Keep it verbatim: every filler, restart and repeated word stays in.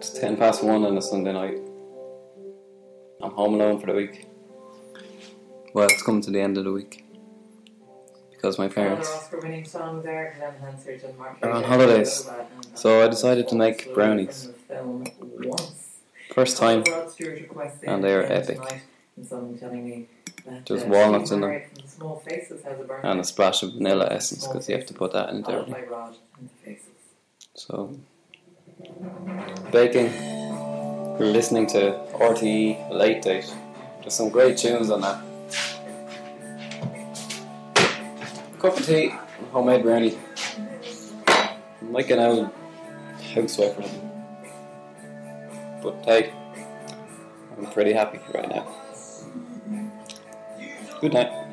It's ten past one on a Sunday night. I'm home alone for the week. Well, it's coming to the end of the week. Because my parents are on holidays. So I decided to make brownies. First time. And they are epic. There's walnuts in them. And a splash of vanilla essence, because you have to put that in there. So, baking. You're listening to R T E Late Date. There's some great tunes on that. Cup of tea, homemade brownie. I'm like an old housewife or something. But hey, I'm pretty happy right now. Good night.